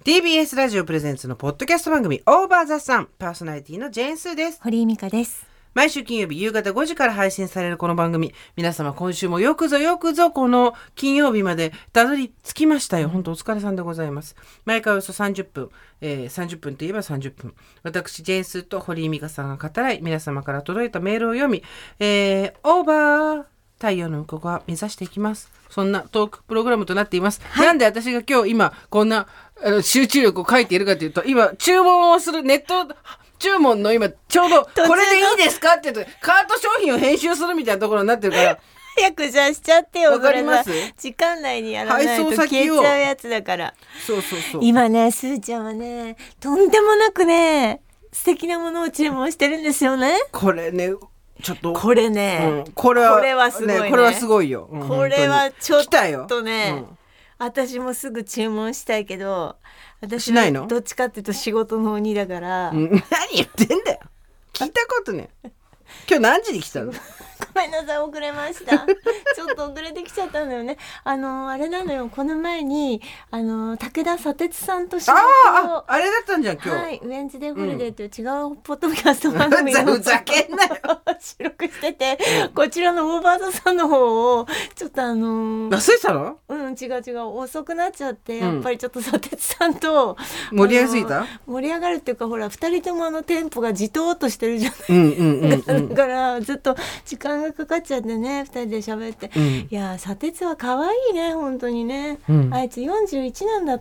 TBS ラジオプレゼンツのポッドキャスト番組オーバーザサン、パーソナリティのジェーンスーです。 堀井美香です。 毎週金曜日夕方5時から配信されるこの番組、皆様今週もよくぞこの金曜日までたどり着きましたよ。本当お疲れさんでございます。毎回およそ30分、30分といえば30分、私ジェーンスーと堀井美香さんが語らい、皆様から届いたメールを読み、オーバー太陽の向こう側目指していきます。そんなトークプログラムとなっています。はい、なんで私が今日今こんな集中力を書いているかというと、今注文をするネット注文の今ちょうどこれでいいですかって言うとカート商品を編集するみたいなところになってるから早くじゃあしちゃってよ。 わかります？ 時間内にやらないと消えちゃうやつだから。 そう今ね、すーちゃんはねとんでもなくね素敵なものを注文してるんですよね。 これねちょっとこれね、 これはすごいね。これはすごいよ。 これはちょっとね、私もすぐ注文したいけど、私はどっちかっていうと仕事の鬼だから。 何言ってんだよ。聞いたことね。今日何時に来たの？ ごめんなさい、遅れました。ちょっと遅れてきちゃったんだよね。あれなのよ、この前に武田砂鉄さんと仕事をあれだったんじゃん今日。 はい、ウェンズデーホリデーという違うポッドキャスト番組のふざけんなよ収録してて、こちらのオーバーザさんの方をちょっと忘れてたの？ 違う遅くなっちゃって、やっぱりちょっと砂鉄さんと盛り上がりすぎた？ 盛り上がるっていうか、ほら2人ともテンポがじとーっとしてるじゃない、だからずっと時間がかかっちゃってね、2人で喋って、いや砂鉄は可愛いね本当にね、あいつ41なんだって。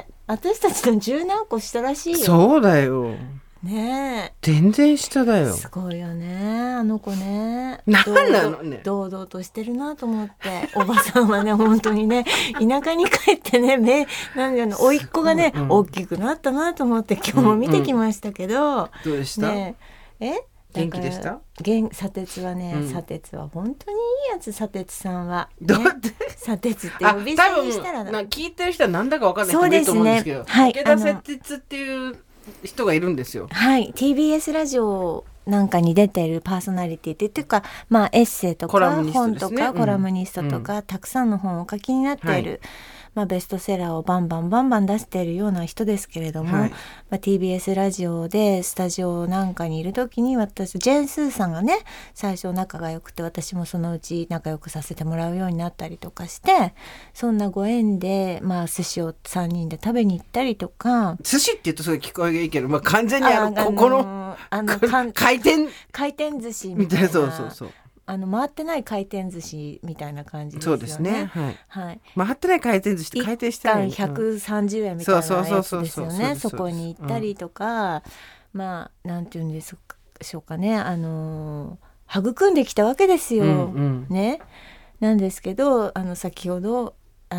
私たちの10何個下らしいよ。 そうだよねえ、 全然下だよ。 すごいよねあの子ね。 なんなのね、 堂々としてるなと思って。おばさんはね本当にね田舎に帰ってねなんだろう、甥っ子がね、大きくなったなと思って今日も見てきましたけど、 どうでした？ ね、 元気でした？ 砂鉄はね、砂鉄は本当にいいやつ。砂鉄さんは、 ね、 砂鉄って呼び捨てにしたら聞いてる人はなんだか分かんない人もいると思うんですけど、 はい、 武田砂鉄っていう人がいるんですよ。 はい、TBS ラジオなんかに出ているパーソナリティっていうか、エッセイとか本とかコラムニストとか、たくさんの本をお書きになっている、ベストセラーをバンバン出しているような人ですけれども、TBS ラジオでスタジオなんかにいる時に、私ジェーンスーさんがね最初仲が良くて、私もそのうち仲良くさせてもらうようになったりとかして、そんなご縁で寿司を3人で食べに行ったりとか。 寿司って言うとすごい聞こえがいいけど、完全にここの回転寿司みたいな、 そう回ってない回転寿司みたいな感じですそよね。 うですね、はい、回ってない回転寿司って回転してない、 1貫130円みたいなやつですよね。そこに行ったりとか、なんていうんでしょうかね、育んできたわけですよ、ね。なんですけど先ほど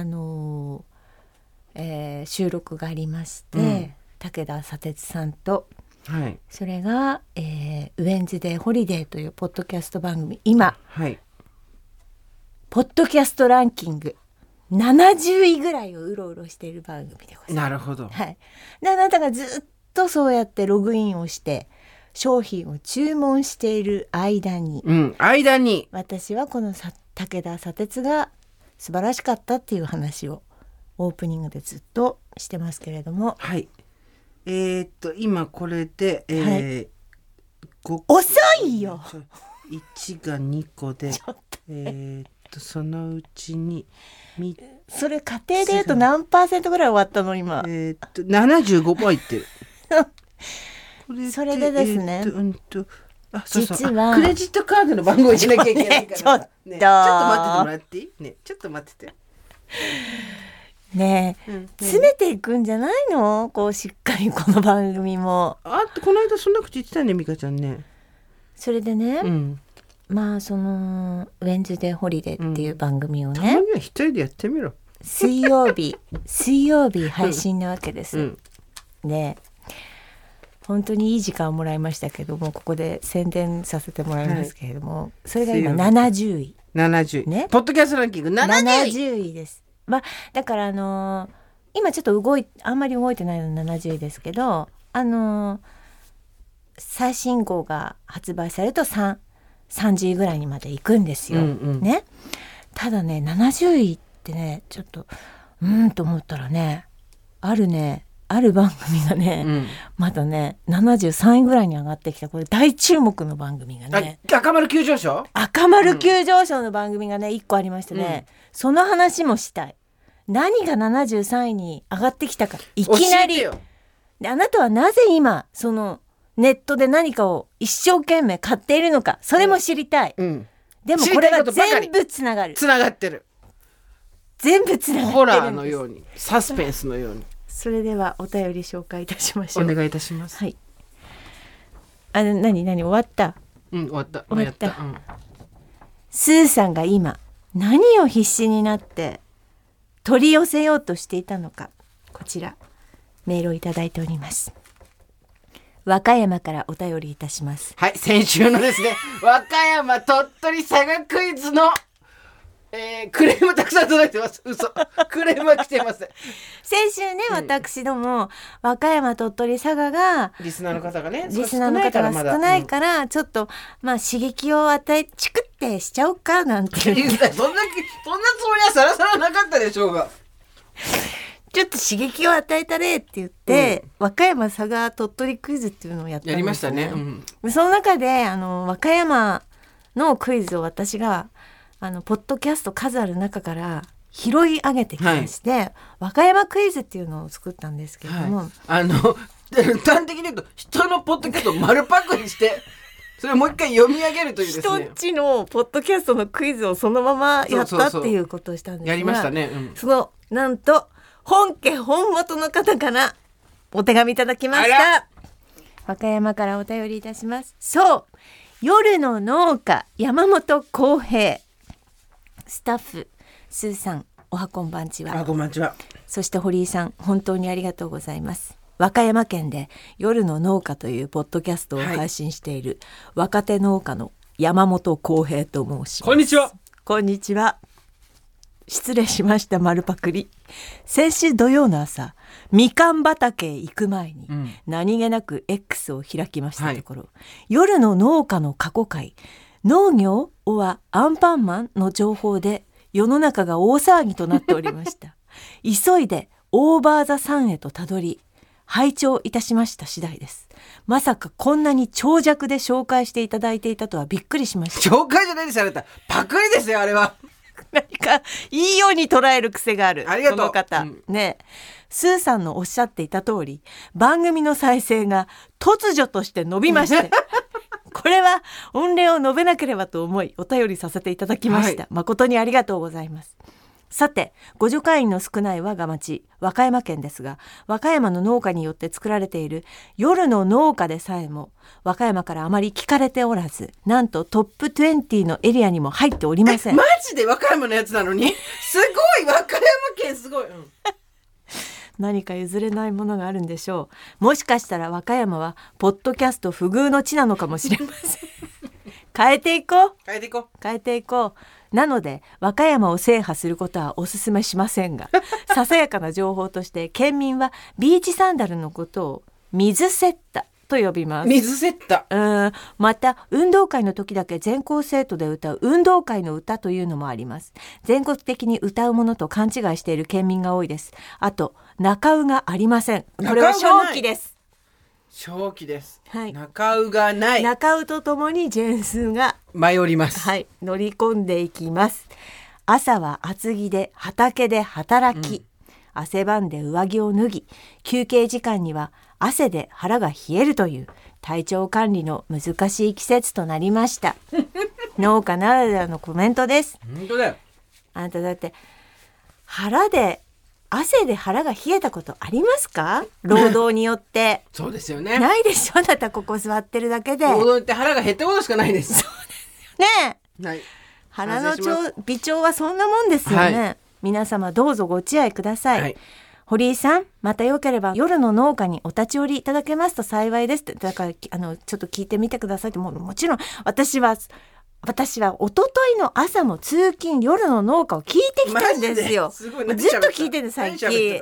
収録がありまして、武田砂鉄さんと、それが、ウェンズデーホリデーというポッドキャスト番組、今、ポッドキャストランキング70位ぐらいをうろうろしている番組でございます。 なるほど、 であなたがずっとそうやってログインをして商品を注文している間に、私はこの武田砂鉄が素晴らしかったっていう話をオープニングでずっとしてますけれども、 今これで、 遅いよ。 1が2個でそのうちにそれ家庭で言うと何%ぐらい終わったの今 ？75% いってるそれでですね、実はクレジットカードの番号入れなきゃいけないから、 ちょっと待っててもらっていい？ね、ちょっと待っててねえ、詰めていくんじゃないの？こうしっかりこの番組も。 この間そんな口言ってたね、美香ちゃんね。 それでね、そのウェンズデーホリデーっていう番組をね、 たまには一人でやってみろ。 水曜日配信なわけです、で本当にいい時間をもらいましたけども、ここで宣伝させてもらいますけれども、それが今70位ね、 ポッドキャストランキング70 位です。だから今ちょっとあんまり動いてないの70位ですけど、最新号が発売されると30位ぐらいにまで行くんですよ、ね。ただね70位ってねちょっとと思ったらね、あるねある番組がね、まだね73位ぐらいに上がってきた。これ大注目の番組がね、 赤丸急上昇の番組がね1個ありましてね、その話もしたい。何が73位に上がってきたか、いきなりで、あなたはなぜ今そのネットで何かを一生懸命買っているのか、それも知りたい、でもこれは全部つながってる、 全部つながってるんです。 ホラーのように、サスペンスのように。 それではお便り紹介いたしましょう。 お願いいたします。 はい。何終わった？ 終わった。 スーさんが今何を必死になって取り寄せようとしていたのか、こちらメールをいただいております。和歌山からお便りいたします。 はい、先週のですね和歌山鳥取佐賀クイズのクレームたくさん届いてます。嘘、クレームは来てます。 先週ね、私ども和歌山鳥取佐賀がリスナーの方が少ないから、ちょっと刺激を与えチクってしちゃおうかなんてそんなつもりはさらさらなかったでしょうが、 ちょっと刺激を与えたれって言って、和歌山佐賀鳥取クイズっていうのをやったんですよね。 やりましたね、 その中で和歌山のクイズを私がポッドキャスト数ある中から拾い上げてきまして、和歌山クイズっていうのを作ったんですけれども、 端的に言うと人のポッドキャストを丸パクリしてそれをもう一回読み上げるというですね、 人んちのポッドキャストのクイズをそのままやったっていうことをしたんですが、 やりましたね、 そのなんと本家本元の方からお手紙いただきました。和歌山からお便りいたします。そう、夜の農家山本浩平、スタッフスーさん、おはこんばんちは。 こんばんちは。 そして堀井さん、本当にありがとうございます。和歌山県で夜の農家というポッドキャストを配信している若手農家の山本浩平と申します。 こんにちは。 こんにちは。失礼しました。丸パクリ。先週土曜の朝、みかん畑へ行く前に、何気なく X を開きましたところ、夜の農家の過去回、農業はアンパンマンの情報で世の中が大騒ぎとなっておりました。急いでオーバーザさんへとたどり拝聴いたしました次第です。まさかこんなに長尺で紹介していただいていたとはびっくりしました。 紹介じゃないですよ、あなたパクリですよ、あれは。 何かいいように捉える癖がある。 ありがとう、 この方、ね。スーさんのおっしゃっていた通り、番組の再生が突如として伸びましてこれは御礼を述べなければと思いお便りさせていただきました、誠にありがとうございます。さて、互助会員の少ない我が町和歌山県ですが、和歌山の農家によって作られている夜の農家でさえも和歌山からあまり聞かれておらず、なんとトップ20のエリアにも入っておりません。 マジで和歌山のやつなのにすごい、和歌山県すごい、 何か譲れないものがあるんでしょう。もしかしたら和歌山はポッドキャスト不遇の地なのかもしれません変えていこう。なので和歌山を制覇することはお勧めしませんが、ささやかな情報として県民はビーチサンダルのことを水セッタと呼びます。 水セッタ。 また運動会の時だけ全校生徒で歌う運動会の歌というのもあります。全国的に歌うものと勘違いしている県民が多いです。あと中うがありません。これは正気です。 正気です、 はい、 中うがない。 中うとともにジェンスが舞い降ります。 はい、乗り込んでいきます。朝は厚着で畑で働き、汗ばんで上着を脱ぎ、休憩時間には汗で腹が冷えるという体調管理の難しい季節となりました農家ならではのコメントです。 本当だよ。 あなただって汗で腹が冷えたことありますか？労働によってそうですよね。 ないでしょ。あなたここ座ってるだけで労働って腹が減ったことしかないです。 そうですよね。 はい、 腹の微調はそんなもんですよね、皆様どうぞご自愛ください、堀井さん、またよければ夜の農家にお立ち寄りいただけますと幸いですって。だからちょっと聞いてみてくださいって。もちろん私は一昨日の朝も通勤夜の農家を聞いてきたんですよ。ずっと聞いてる最近。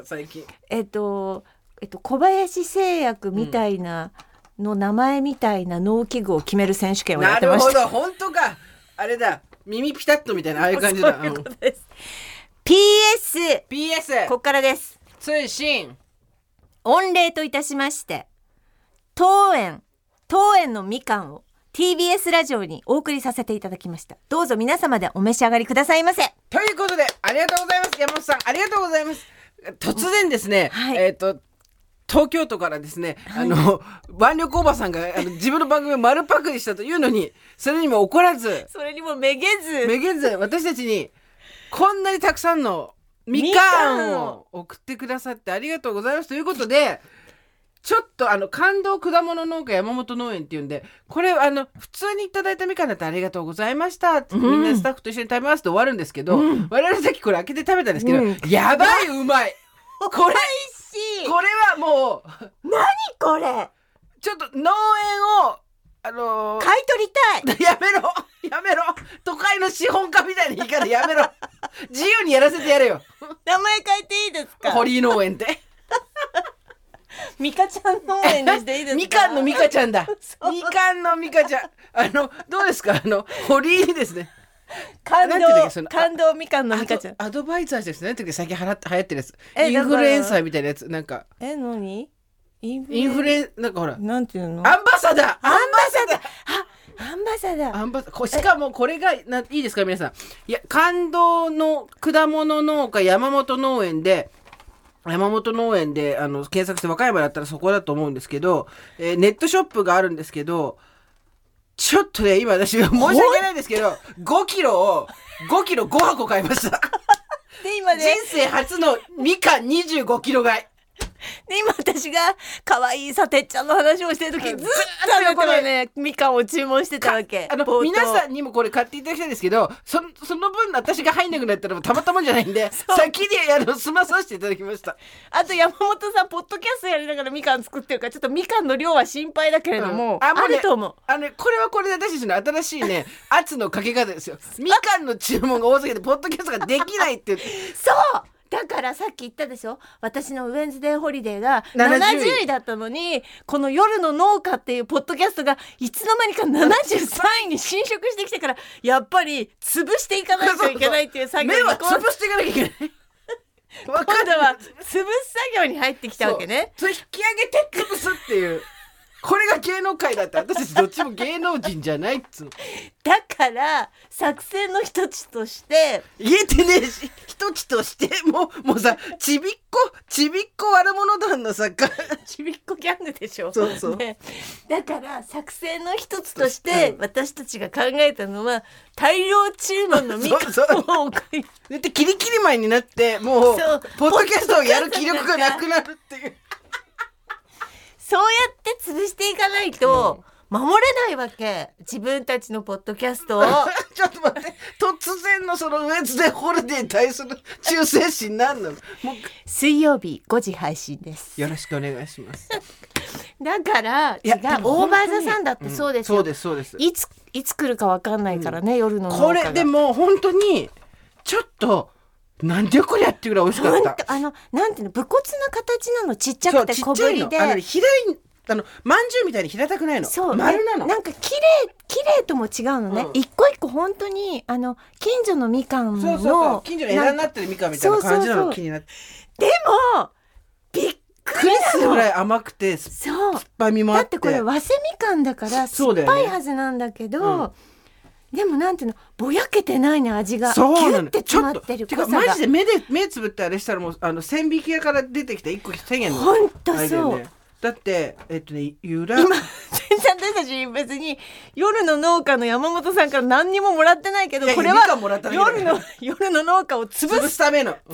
小林製薬みたいなの名前みたいな農機具を決める選手権をやってました。 なるほど、本当か。あれだ、耳ピタッとみたいなああいう感じだ。 そういうことです。PS こっからです。 通信御礼といたしまして当園のみかんを TBS ラジオにお送りさせていただきました。どうぞ皆様でお召し上がりくださいませ。 ということでありがとうございます。山本さんありがとうございます。突然ですね、 はい、 東京都からですね、腕力おばさんが自分の番組を丸パクリしたというのに、それにも怒らず、 それにもめげず私たちにこんなにたくさんのみかんを送ってくださってありがとうございますということで、ちょっと感動果物農家山本農園っていうんで、これ普通にいただいたみかんだってありがとうございました、みんなスタッフと一緒に食べますと終わるんですけど、我々さっきこれ開けて食べたんですけど、やばいうまいこれはもう何これ、 ちょっと農園を買い取りたいやめろ都会の資本家みたいな言い方やめろ自由にやらせてやれよ。 名前変えていいですか？ 堀井農園ってミカちゃん農園にしていいですか？ みかんのミカちゃんだみかんのミカちゃんどうですか堀井ですね。 感動みかんのミカちゃんアドバイザーですね。最近流行ってるやつ、インフルエンサーみたいなやつ、なんか何インフルエンなんかほらなんていうの、 アンバサダーしかもこれがいいですか皆さん。いや、感動の果物農家山本農園で検索して和歌山だったらそこだと思うんですけど、ネットショップがあるんですけど、ちょっとね今私申し訳ないですけど5キロ5箱買いましたで今ね、 人生初のみかん25キロ買いで今私が可愛いさてっちゃんの話をしてる時、ずっとこのねみかんを注文してたわけ。 皆さんにもこれ買っていただきたいんですけど、その分私が入んなくなったらたまたまじゃないんで先に済まさせていただきました。 あと山本さんポッドキャストやりながらみかん作ってるから、ちょっとみかんの量は心配だけれども、あると思う。 これはこれで私たちの新しいね圧のかけ方ですよ。みかんの注文が多すぎてポッドキャストができないってそうだからさっき言ったでしょ、私のウェンズデーホリデーが70位だったのに、この夜の農家っていうポッドキャストがいつの間にか73位に進捗してきてから、やっぱり潰していかないといけないっていう作業に、 目は潰していかなきゃいけない今度は潰す作業に入ってきたわけね。 それ引き上げて潰すっていうこれが芸能界だって、私たちどっちも芸能人じゃないっつうの。 だから作戦の一つとして言えてねえし、一つとしてもうさ、ちびっこ悪者団のさちびっこギャングでしょ。 そうそう、 ね、だから作戦の一つとして私たちが考えたのは、大量注文のみかんをでキリキリ前になってもうポッドキャストをやる気力がなくなるっていうそうやって潰していかないと守れないわけ、自分たちのポッドキャストをちょっと待って、突然のそのウェンズデーホリデーに対する忠誠心なんなの。 水曜日5時配信です。 よろしくお願いしますだから違う、オーバーザさんだってそうですよ、 そうです。 いつ来るか分かんないからね、夜の農家が。 これでも本当にちょっとなんでこれやってぐらい美味しかった。 なんていうの、武骨な形なの、ちっちゃくて小ぶりで、 まんじゅうみたいに平たくないの。 そう丸なの。 なんか綺麗とも違うのね、一個一個本当に近所のみかんのそう近所の枝になってるみかんみたいな感じなの。気になって。 でもびっくりするぐらい甘くて酸っぱみもあって、 だってこれ早生みかんだから酸っぱいはずなんだけど、でもなんていうの、ぼやけてないね、味がギュッて詰まってる。 ちょっとマジで目つぶってあれしたらもう千匹屋から出てきた1個1000円のほんとそう、 だって由来今全然私たち別に夜の農家の山本さんから何にももらってないけど、これは夜の農家を潰すための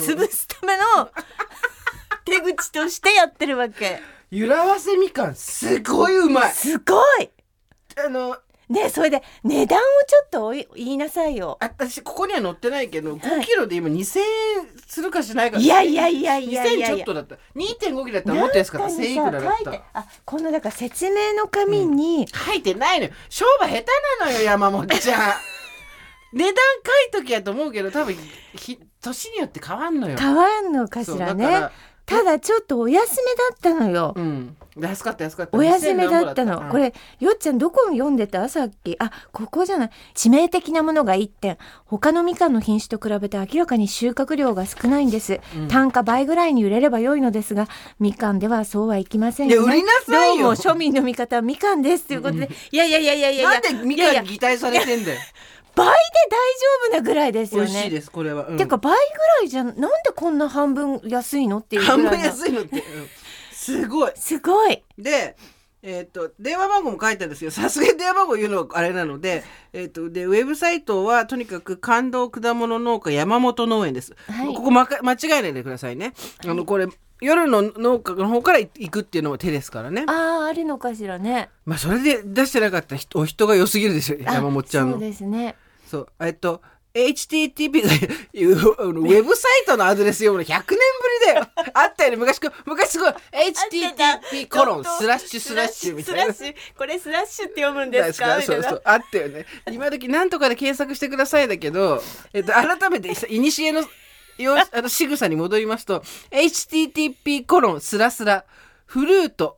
手口としてやってるわけ。 ゆらわせみかんすごいうまい。 すごいね。それで値段をちょっと言いなさいよ。 私ここには載ってないけど、5キロで今2000円するかしないか。 いや2000 円ちょっとだった。 2.5 キロだったらもっと安かった。1000円いくらだった。 このだから説明の紙に、 書いてないのよ。商売下手なのよ山本ちゃん値段書いときやと思うけど、多分年によって変わんのよ。 変わんのかしらね。 ただちょっとお安めだったのよ。 安かった安かった。 お休みだったの。これよっちゃんどこ読んでたさっき。ここじゃない。致命的なものが1点。他のみかんの品種と比べて明らかに収穫量が少ないんです。単価倍ぐらいに売れれば良いのですが、みかんではそうはいきませんよね。 売りなさいよ。 どうも庶民の味方はみかんですということで、いやなんでみかんに擬態されてんだよ。 倍で大丈夫なぐらいですよね。 美味しいですこれは。 てか倍ぐらいじゃなんでこんな半分安いのっていうぐらいの。 半分安いのって。すごい。 すごい。 で、電話番号も書いてあるんですよ。さすがに電話番号言うのはあれなので、でウェブサイトはとにかく感動果物農家山本農園です。はい、ここ間違えないでくださいね。これ夜の農家の方から行くっていうのも手ですからね。 あるのかしらね。 それで出してなかったお人が良すぎるでしょ山本ちゃんの。 そうですね。 そう。HTTP がウェブサイトのアドレス読むの100年ぶりだよ。あったよね昔すごい HTTP コロンスラッシュみたいな。 これスラッシュって読むんですか？ そうあったよね。今時なんとかで検索してくださいだけど、改めていにしえの仕草に戻りますと HTTP コロンスラスラフルート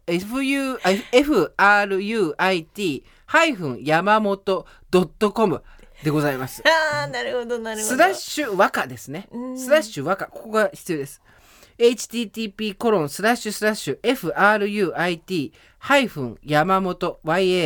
FRUIT ハイフン山本.comでございます。 なるほどなるほど。 スラッシュ和歌ですね。スラッシュ和歌、ここが必要です。http コロンスラッシュ FRUIT ハイフン山本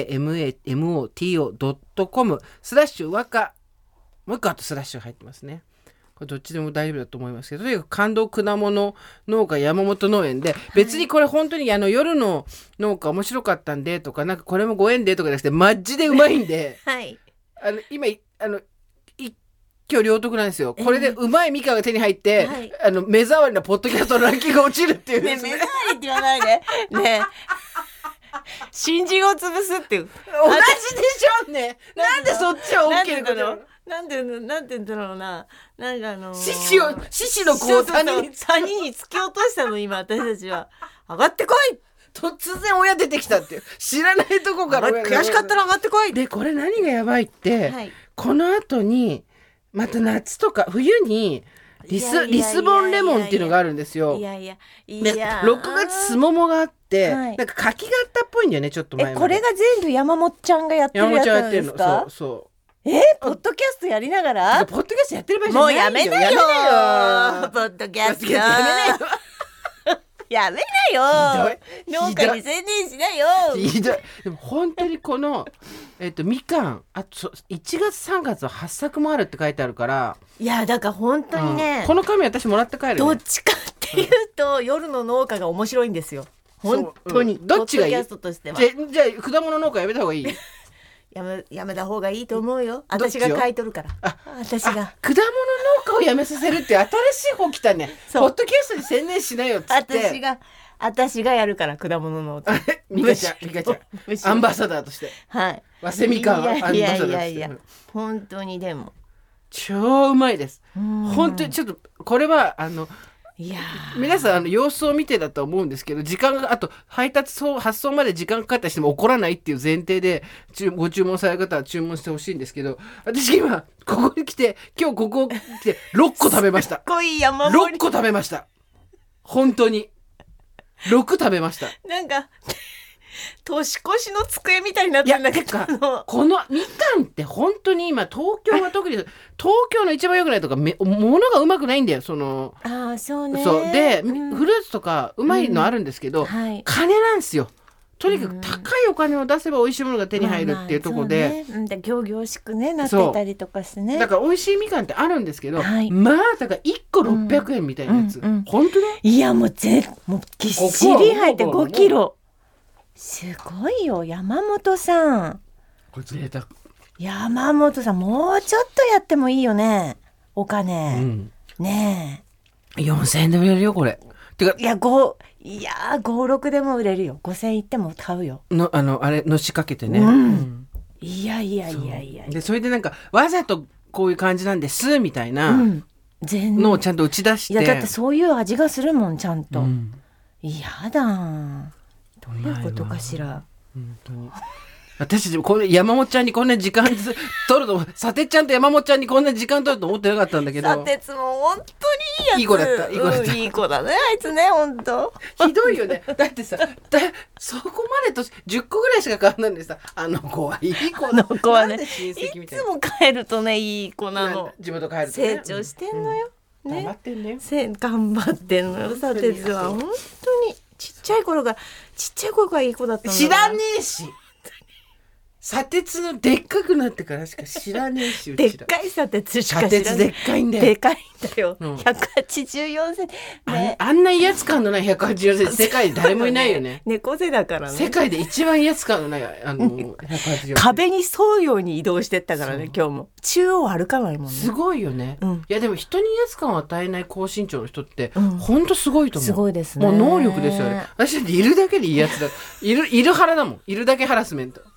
YAMAMOTO.com スラッシュ和歌、もう一個あとスラッシュ入ってますね。これどっちでも大丈夫だと思いますけど、とにかく感動果物農家山本農園で、別にこれ本当に夜の農家面白かったんでとか、なんかこれもご縁でとかじゃなくてマジでうまいんで、 はい、 今一挙両得なんですよ。これでうまいみかんが手に入って、目障りなポッドキャストのランキングが落ちるっていうですね。 目障りって言わないでね。新人を潰すっていう。同じでしょうね。なんでそっちは OK なの？ なんて言うんだろうな。なんか獅子の子を谷に突き落としたの今私たちは。上がってこい。 突然親出てきたっていう知らないとこから悔しかったら上がってこい。 でこれ何がやばいって、この後にまた夏とか冬にリスボンレモンっていうのがあるんですよ。6月スモモがあって、なんか柿があったっぽいんだよねちょっと前まで。 これが全部山本ちゃんがやってるやつなんですか？ そうポッドキャストやりながらポッドキャストやってる場合じゃないよ。 もうやめなよポッドキャストやめなよ農家に宣伝しなよ。 ひどい。でも本当にこのみかんあと1月3月は8作もあるって書いてあるから。 いやだから本当にね、 この紙私もらって帰るね。 どっちかっていうと、夜の農家が面白いんですよ本当に。 どっちがいい？ ポッドキャストとしてはじゃあ果物農家やめた方がいい？ やめた方がいいと思うよ。私が買い取るから。私が果物農家をやめさせるって新しい方来たね。ポッドキャストに宣伝しないよっつって。 私がやるから果物農家。 ミカちゃんアンバサダーとして。 はい。 早稲みかんアンバサダーとして。 いや本当にでも超うまいです。本当にちょっとこれはいや皆さん様子を見てだと思うんですけど、時間があと発送まで時間かかったりしても怒らないっていう前提でご注文される方は注文してほしいんですけど、私今ここに来て今日ここ来て6個食べました。 すごい山盛り。 6個食べました。本当に6食べました。 なんか年越しの机みたいになってるんだけど、 このみかんって本当に今東京は特に東京の一番良くないとか物がうまくないんだよ。そうね。そうで、フルーツとかうまいのあるんですけど、金なんですよ。とにかく高いお金を出せば美味しいものが手に入るっていうところで、 仰々しくねなってたりとかしてね。 だから美味しいみかんってあるんですけど、まあだから1個600円みたいなやつ、本当ね。 いやもうぎっしり入って5キロ。すごいよ山本さん。 これ贅沢。 山本さんもうちょっとやってもいいよねお金、ねえ。4000円で売れるよこれ。てか 56でも売れるよ。5000円いっても買うよ。 あれのしかけてね。 いやでそれでなんかわざとこういう感じなんですみたいなのをちゃんと打ち出して。 いやだってそういう味がするもんちゃんと。やだ。どういうことかしら。 本当に私たちもこれ山本ちゃんにこんな時間取ると、さてちゃんと山本ちゃんにこんな時間取ると思ってなかったんだけど。 さてつも本当にいい子だったいい子だねあいつね本当ひどいよね。だってさそこまでと10個ぐらいしか変わんないんでさ、あの子はいい子だ。 あの子はねなんで親戚みいたいな。 つも帰るとねいい子なの。 地元帰るとね成長してんのよ、 頑張ねってんね。 頑張ってんのよさてつは本当にちっちゃい頃からいい子だったんだ知らねえし。砂鉄のでっかくなってからしか知らねえし、 でっかい砂鉄しか砂知らない鉄でっかいんだよ。 でかいんだよ、 うん 184センチねあんな威圧感のない180センチ世界で誰もいないよね。 猫背だからね世界で一番威圧感のない180センチ。 壁に沿うように移動してったからね今日も中央歩かないもんねすごいよね、 うんいやでも人に威圧感を与えない高身長の人って、 うんほんとすごいと思う。 すごいですねもう能力ですよね。私だっているだけでいいやつだ。いるハラだもん。いるだけハラスメント。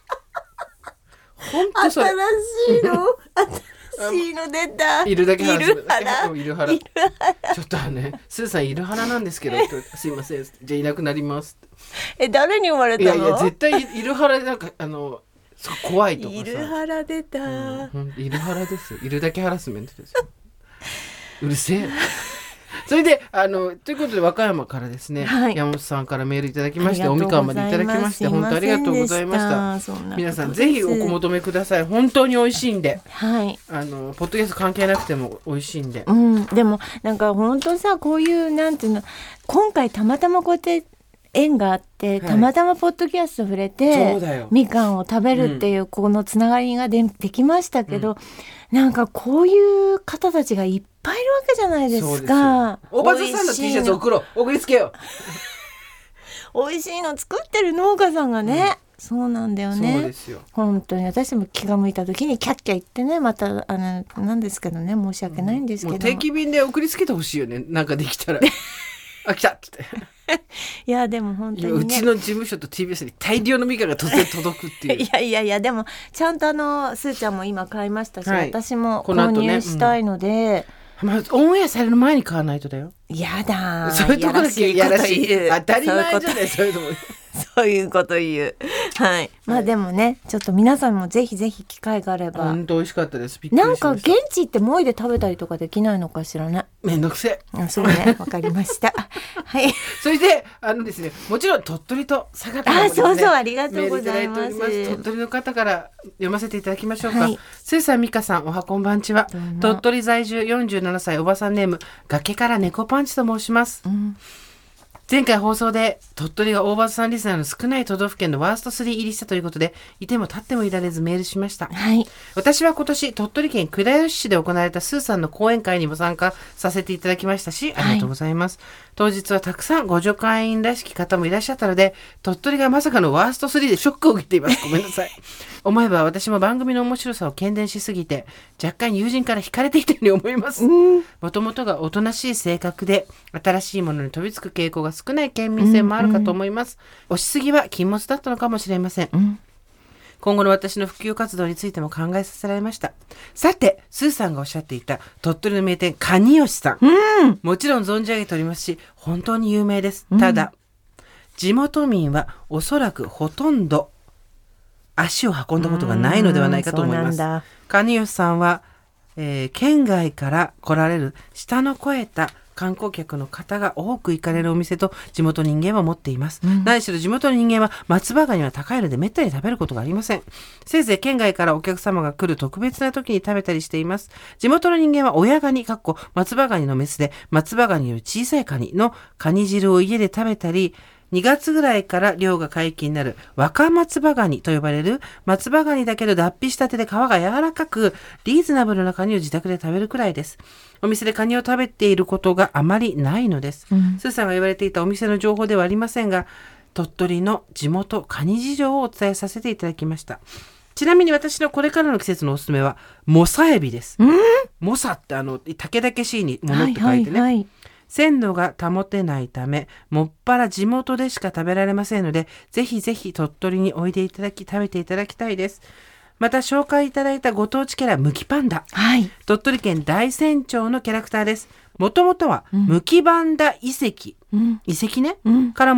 ほんとそれ。 新しいの出たいるだけハラスメント。 いるハラいるハラ。ちょっとね、スーさんいるハラなんですけど、すいません。じゃあいなくなります。 誰に生まれたのいやいや絶対いるハラなんか怖いとかさ。 いるハラ出た、 いるハラですよ。いるだけハラスメントですよ。うるせえ。それでということで和歌山からですね、 はい山本さんからメールいただきましてありがとうございますおみかんまでいただきまして本当ありがとうございました。 そんなことです皆さんぜひお求めください。本当に美味しいんではいポッドキャスト関係なくても美味しいんで、 でもなんか本当さこういうなんていうの今回たまたまこうやって縁があってたまたまポッドキャスト触れて、 そうだよみかんを食べるっていうこのつながりができましたけど、なんかこういう方たちがいっぱいいるわけじゃないですか。 おばずさんの T シャツ送りつけよう美味しいの作ってる農家さんがね、そうなんだよね。 そうですよ。 本当に私も気が向いた時にキャッキャ言ってねまたなんですけどね申し訳ないんですけど、 もう定期便で送りつけてほしいよね。なんかできたらあ来たっつっていやでも本当にねうちの事務所と TBS に大量のみかんが突然届くっていういやでもちゃんとすーちゃんも今買いましたし、 はい私もこの後ね購入したいので、 まあ、オンエアされる前に買わないとだよ。 やだそういうとこだけやらしい。 言う当たり前じゃない、そういうのも。 そういうこと言う。はい。まあでもね、ちょっと皆さんもぜひぜひ機会があれば。 本当美味しかったです。びっくりしました。 なんか現地行ってもいで食べたりとかできないのかしらね。 めんどくせえ。 あ、そうね、わかりました。はい。 それでですね、もちろん鳥取と佐賀からもですね、 そうそうありがとうございますメールいただいております。鳥取の方から読ませていただきましょうか。 はいスーさん、美香さん、おはこんばんちは。鳥取在住47歳おばさんネーム崖から猫パンチと申します。前回放送で鳥取が大場さんリスナーの少ない都道府県のワースト3入りしたということでいても立ってもいられずメールしました。 はい。 私は今年鳥取県倉吉市で行われたスーさんの講演会にも参加させていただきましたしありがとうございます、当日はたくさんご助会員らしき方もいらっしゃったので鳥取がまさかのワースト3でショックを受けています。ごめんなさい。思えば私も番組の面白さを喧伝しすぎて若干友人から惹かれていたように思います。もともとがおとなしい性格で新しいものに飛びつく傾向が少ない県民性もあるかと思います、押しすぎは禁物だったのかもしれません、今後の私の普及活動についても考えさせられました。さてスーさんがおっしゃっていた鳥取の名店カニヨシさん、もちろん存じ上げておりますし本当に有名です。ただ、地元民はおそらくほとんど足を運んだことがないのではないかと思います。カニヨシさんは、県外から来られる舌の肥えた観光客の方が多く行かれるお店と地元人間は持っています、何しろ地元の人間は松葉ガニは高いのでめったに食べることがありません。せいぜい県外からお客様が来る特別な時に食べたりしています。地元の人間は親ガニ松葉ガニのメスで松葉ガニより小さいカニのカニ汁を家で食べたり、2月ぐらいから漁が解禁になる若松葉ガニと呼ばれる松葉ガニだけど脱皮したてで皮が柔らかくリーズナブルなカニを自宅で食べるくらいです。お店でカニを食べていることがあまりないのです、スーさんが言われていたお店の情報ではありませんが鳥取の地元カニ事情をお伝えさせていただきました。ちなみに私のこれからの季節のおすすめはモサエビです。モサって竹々しいにものって書いてね、鮮度が保てないためもっぱら地元でしか食べられませんのでぜひぜひ鳥取においでいただき食べていただきたいです。また紹介いただいたご当地キャラムキパンダ、鳥取県大山町のキャラクターです。もともとはムキバンダ遺跡、遺跡ね、からもじっ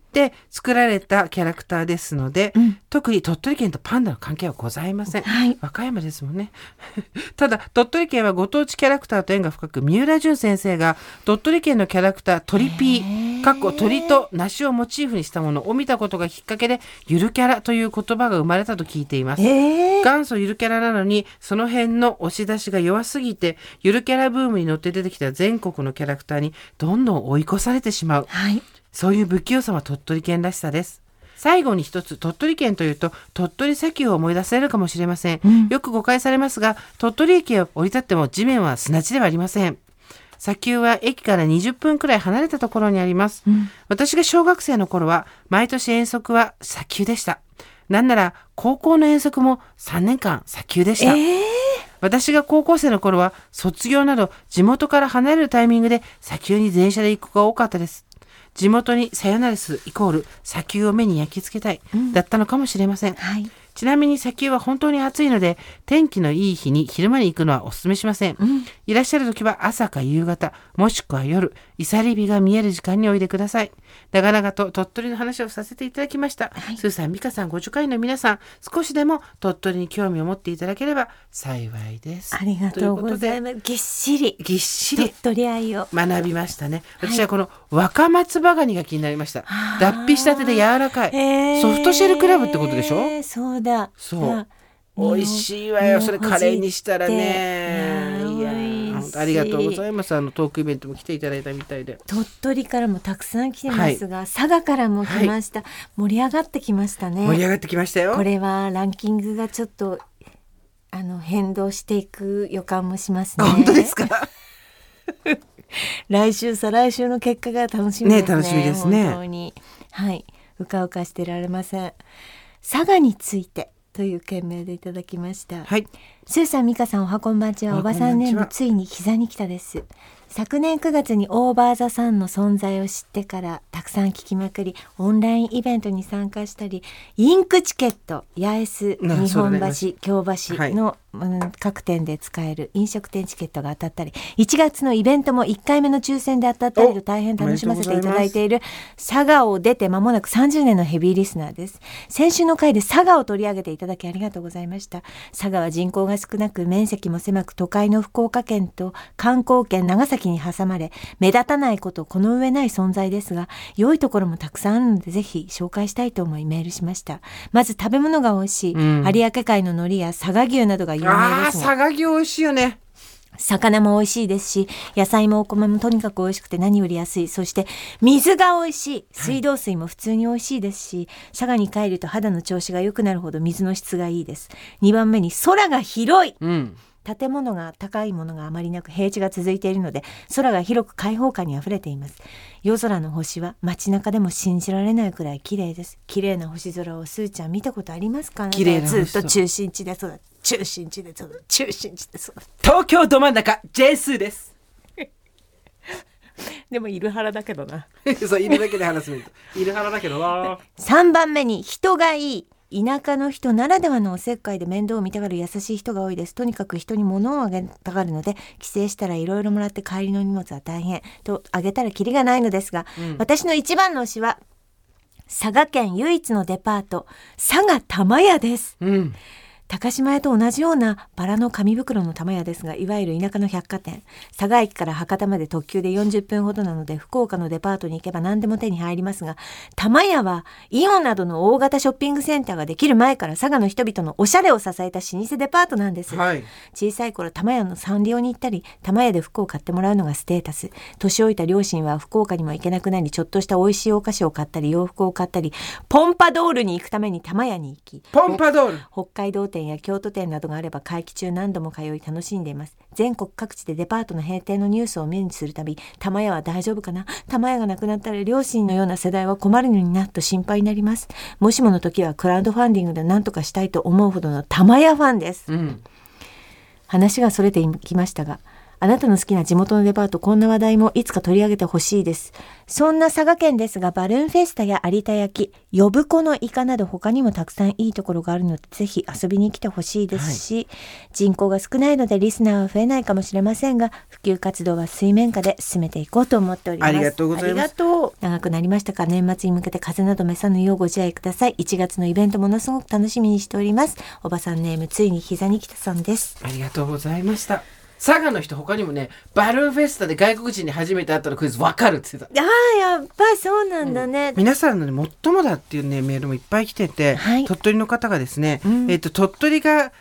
って作られたキャラクターですので、特に鳥取県とパンダの関係はございません。和歌山ですもんね。ただ鳥取県はご当地キャラクターと縁が深く、三浦淳先生が鳥取県のキャラクター鳥ピー鳥と梨をモチーフにしたものを見たことがきっかけで、ゆるキャラという言葉が生まれたと聞いています。元祖ゆるキャラなのにその辺の押し出しが弱すぎて、ゆるキャラブームに乗って出てきた全国のキャラクターにどんどん追い越されてしまう、そういう不器用さは鳥取県らしさです。最後に一つ、鳥取県というと鳥取砂丘を思い出されるかもしれません。よく誤解されますが、鳥取駅を降り立っても地面は砂地ではありません。砂丘は駅から20分くらい離れたところにあります。私が小学生の頃は毎年遠足は砂丘でした。なんなら高校の遠足も3年間砂丘でした。私が高校生の頃は卒業など地元から離れるタイミングで砂丘に電車で行く子が多かったです。地元にさよならすイコール砂丘を目に焼き付けたい、だったのかもしれません。ちなみに砂丘は本当に暑いので、天気のいい日に昼間に行くのはお勧めしません。いらっしゃる時は朝か夕方、もしくは夜、いさり火が見える時間においでください。長々と鳥取の話をさせていただきました。スーさん、美香さん、ご助会員の皆さん、少しでも鳥取に興味を持っていただければ幸いです。 ありがとうございます。ぎっしり鳥取愛を学びましたね。私はこの若松葉ガニが気になりました。脱皮したてで柔らかい、ソフトシェルクラブってことでしょ。 そうだ。 そう。美味しいわよ。それカレーにしたらね。いやありがとうございます。トークイベントも来ていただいたみたいで。 鳥取からもたくさん来てますが、佐賀からも来ました。盛り上がってきましたね。 盛り上がってきましたよ。 これはランキングがちょっと変動していく予感もしますね。 本当ですか。 来週再来週の結果が楽しみですね。 楽しみですね。 本当にうかうかしてられません。佐賀についてという件名でいただきました。スーさん、美香さん、おはこんばんちは。おばさんネームついに膝に来たです。昨年9月にオーバーザさんの存在を知ってからたくさん聞きまくり、オンラインイベントに参加したり、インクチケット、八重洲、日本橋、京橋の、各店で使える飲食店チケットが当たったり、1月のイベントも1回目の抽選で当たったりと大変楽しませていただいている、佐賀を出て間もなく30年のヘビーリスナーです。先週の回で佐賀を取り上げていただきありがとうございました。佐賀は人口が少なく面積も狭く、都会の福岡県と観光県長崎に挟まれ、目立たないことこの上ない存在ですが、良いところもたくさんあるのでぜひ紹介したいと思いメールしました。まず食べ物が美味しい、有明海の海苔や佐賀牛などが有名ですが、 佐賀牛美味しいよね。 魚も美味しいですし、野菜もお米もとにかく美味しくて何より安い。そして水が美味しい。水道水も普通に美味しいですし、佐賀に帰ると肌の調子が良くなるほど水の質がいいです。2番目に空が広い、建物が高いものがあまりなく平地が続いているので、空が広く開放感にあふれています。夜空の星は街中でも信じられないくらい綺麗です。綺麗な星空をスーちゃん見たことありますか？ 綺麗な星空、 ずっと中心地でそうだ、中心地でそうだ、中心地でそうだ。 東京ど真ん中 J スーです。 でもいるはらだけどな。 そういるだけで話すみたい。いるはらだけどな。 3番目に人がいい。田舎の人ならではのおせっかいで面倒を見たがる優しい人が多いです。とにかく人に物をあげたがるので、帰省したらいろいろもらって帰りの荷物は大変とあげたらキリがないのですが、私の一番の推しは佐賀県唯一のデパート、佐賀玉屋です。高島屋と同じようなバラの紙袋の玉屋ですが、いわゆる田舎の百貨店。佐賀駅から博多まで特急で40分ほどなので、福岡のデパートに行けば何でも手に入りますが、玉屋はイオンなどの大型ショッピングセンターができる前から佐賀の人々のおしゃれを支えた老舗デパートなんです。小さい頃玉屋のサンリオに行ったり、玉屋で服を買ってもらうのがステータス。年老いた両親は福岡にも行けなくなり、ちょっとした美味しいお菓子を買ったり、洋服を買ったり、ポンパドールに行くために玉屋に行き、 ポンパドール、 北海道店や京都店などがあれば会期中何度も通い楽しんでいます。全国各地でデパートの閉店のニュースを目にするたび、玉屋は大丈夫かな、玉屋がなくなったら両親のような世代は困るのになと心配になります。もしもの時はクラウドファンディングで何とかしたいと思うほどの玉屋ファンです。話がそれていきましたが、 あなたの好きな地元のデパート、こんな話題もいつか取り上げてほしいです。そんな佐賀県ですが、バルーンフェスタや有田焼、呼子のイカなど他にもたくさんいいところがあるので、ぜひ遊びに来てほしいですし、人口が少ないのでリスナーは増えないかもしれませんが、普及活動は水面下で進めていこうと思っております。 ありがとうございます。 ありがとう。長くなりましたが、年末に向けて風邪など召さぬようご自愛ください。1月のイベントものすごく楽しみにしております。おばさんネーム、ついに膝に来たさんです。 ありがとうございました。佐賀の人他にもね、バルーンフェスタで外国人に初めて会ったのクイズ分かるって言ってた。 ああ、やっぱりそうなんだね。 皆さんのね、最もだっていうねメールもいっぱい来てて、鳥取の方がですね、鳥取が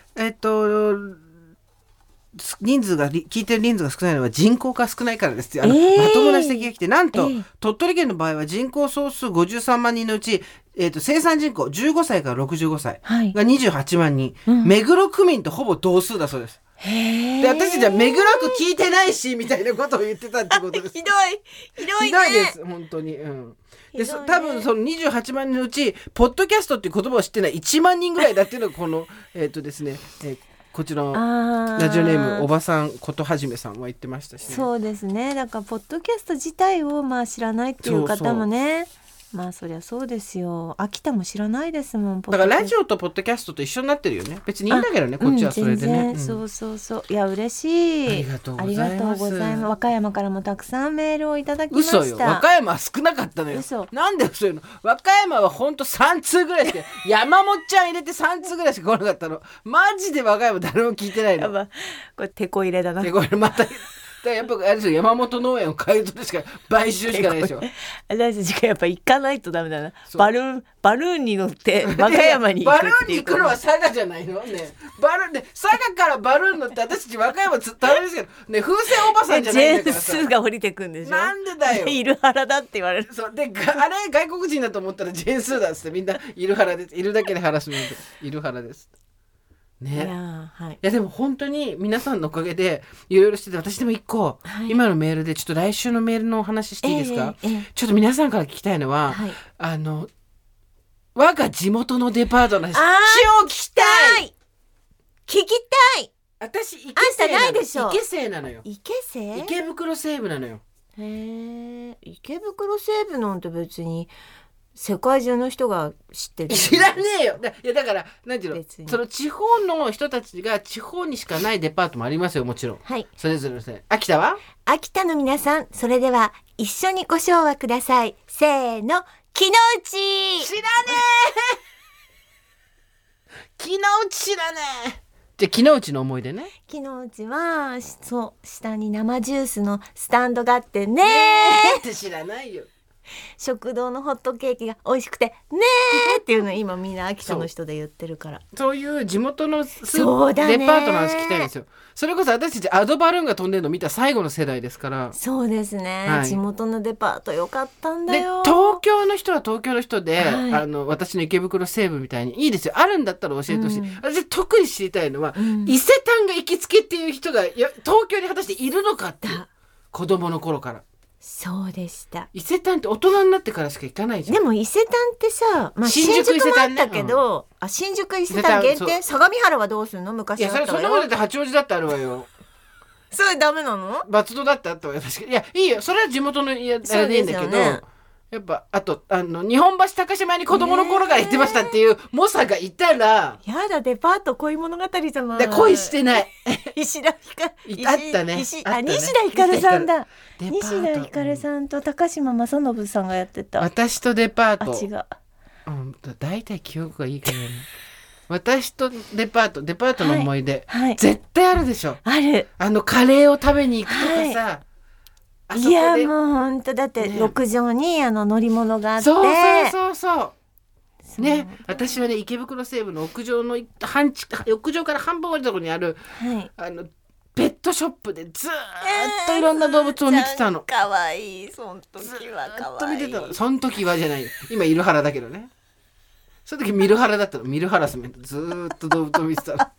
人数が聞いてる人数が少ないのは人口が少ないからですよ。まともな指摘が来て、なんと、鳥取県の場合は人口総数53万人のうち、生産人口15歳から65歳が28万人、目黒区民とほぼ同数だそうです。で、私たちは目黒区聞いてないしみたいなことを言ってたってことです。 ひどいひどいです本当に。で、多分その28万人のうちポッドキャストっていう言葉を知ってない1万人ぐらいだっていうのがこのですね、こちらのラジオネームおばさんことはじめさんは言ってましたしね。 そうですね。だからポッドキャスト自体を知らないっていう方もね、そりゃそうですよ。秋田も知らないですもん。 だからラジオとポッドキャストと一緒になってるよね。別にいいんだけどね、こっちはそれでね。 そういや嬉しい。 ありがとうございます。 和歌山からもたくさんメールをいただきました。 嘘よ、和歌山は少なかったのよ。なんで嘘よの。和歌山はほんと3通ぐらいしか山本ちゃん入れて3通ぐらいしか来なかったの。マジで和歌山誰も聞いてないの。 これ手こ入れだな。 手こ入れまたやっぱあれですよ、山本農園を買い取るしか買収しかないでしょ。 私たちがやっぱ行かないとダメだな。バルーンに乗って和歌山に行くっていう。 バルーンに行くのは佐賀じゃないのね。佐賀からバルーン乗って私たち和歌山大変ですけどね、風船おばさんじゃないんだからさ。 ジェーンスーが降りてくんでしょ。 なんでだよ。 イルハラだって言われる。 そうで、あれ外国人だと思ったらジェーンスーだっつって、みんなイルハラです。いるだけでハラスメント。イルハラです。ね、いやでも本当に皆さんのおかげでいろいろしてて、私でも一個、今のメールでちょっと来週のメールのお話していいですか。ちょっと皆さんから聞きたいのは、我が地元のデパートの話を聞きたい。私池西なのよ。池袋西部なのよ。 池袋西部なんて別に世界中の人が知ってる。 知らねえよ。だからなんていうの、その地方の人たちが地方にしかないデパートもありますよ、もちろん。それぞれですね。秋田は？ 秋田の皆さん、それでは一緒にご唱和ください。せーの、木の内。 知らねえ。木の内知らねえ。じゃあ木の内の思い出ね。 木の内は下に生ジュースのスタンドがあってねーって知らないよ。 食堂のホットケーキが美味しくてねーっていうの今みんな秋田の人で言ってるから、 そういう地元のデパートの話聞きたいんですよ。それこそ私たちアドバルーンが飛んでるの見た最後の世代ですから。 そうですね、地元のデパートよかったんだよ。 で東京の人は東京の人で、私の池袋西部みたいにいいですよ、あるんだったら教えてほしい。私特に知りたいのは、伊勢丹が行きつけっていう人が東京に果たしているのかっていう。子供の頃から。 そうでした。 伊勢丹って大人になってからしか行かないじゃん。 でも伊勢丹ってさ、新宿もあったけど、新宿伊勢丹限定。相模原はどうするの？昔あったわよ。 いや、そんなことだって八王子だってあるわよ。 それダメなの？ 松戸だってあったわよ。確かに。いや、いいよ、それは地元のあれでいいんだけど、やっぱあと日本橋高島屋に子供の頃から行ってましたっていう猛者がいたら、 やだ、デパート恋物語じゃない。 恋してない。 西田ひかあったね。 西田ひかるさんだ。西田ひかるさんと高島正信さんがやってた。 私とデパート。 違う。 だいたい記憶がいいからね。私とデパートの思い出、絶対あるでしょ。 ある。 カレーを食べに行くとかさ。 いやもう本当だって6畳に乗り物があって。 そうね、私はね池袋西部の屋上から半分降りたところにある、ペットショップでずーっといろんな動物を見てたの。 かわいい。その時はかわいい。 ずっと見てたの。その時はじゃないよ。今いるハラだけどね。その時ミルハラだったの。ミルハラスメント。ずーっと動物を見てたの。